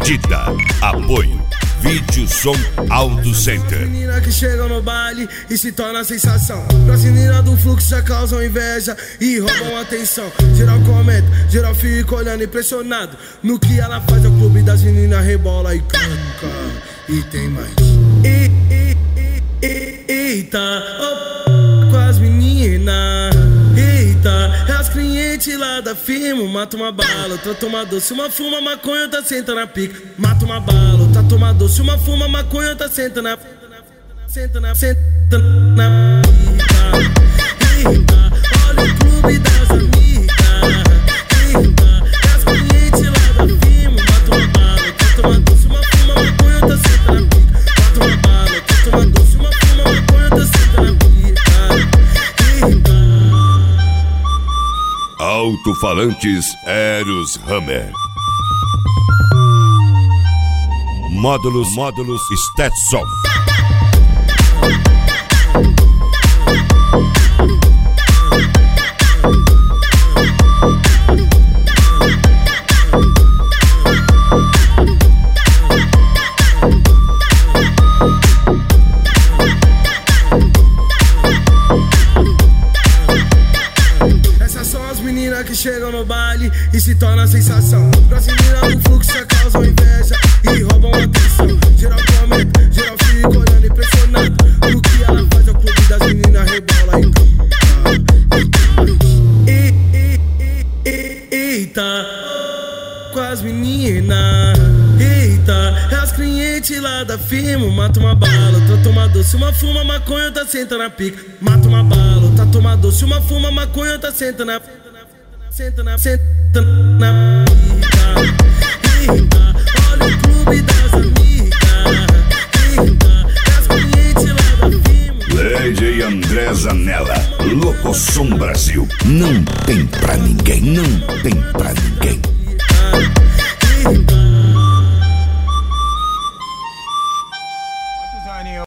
Dita. Apoio Vídeo Som Auto Center. Menina que chega no baile e se torna sensação. Pras meninas do fluxo já causam inveja e roubam atenção. Geral comenta, geral fica olhando impressionado no que ela faz. É o clube das meninas rebola e canta. E tem mais. Eita, oh, com as meninas. Eita, é as clientes lá da firma. Mata uma bala, outra toma doce. Uma fuma maconha, outra senta na pica. Mata uma bala, outra toma doce. Uma fuma maconha, outra senta na pica. Eita, olha o clube das amigas. Eita, é as clientes lá da firma. Mata uma bala, outra toma doce. Uma fuma maconha, outra senta na pica. Mata uma bala, outra toma doce. Uma fuma maconha, outra senta na pica. Alto-falantes Eros Hammer. Módulos Stetson. Que chegam no baile e se torna sensação. Pras meninas do fluxo já causam inveja e roubam atenção. Geral comenta, geral fica olhando impressionado no que ela faz. É o clube das meninas rebola e eita, com as meninas. Eita, é as clientes lá da firma. Mata uma bala, outra toma doce. Uma fuma maconha, outra senta na pica. Mata uma bala, outra toma doce. Uma fuma maconha, outra senta na pica. Senta na pica. Eita, olha o clube das amigas. Eita, as clientes lá da firma. Lady André Zanella, Locosom Brasil. Não tem pra ninguém, não tem pra ninguém. Eita.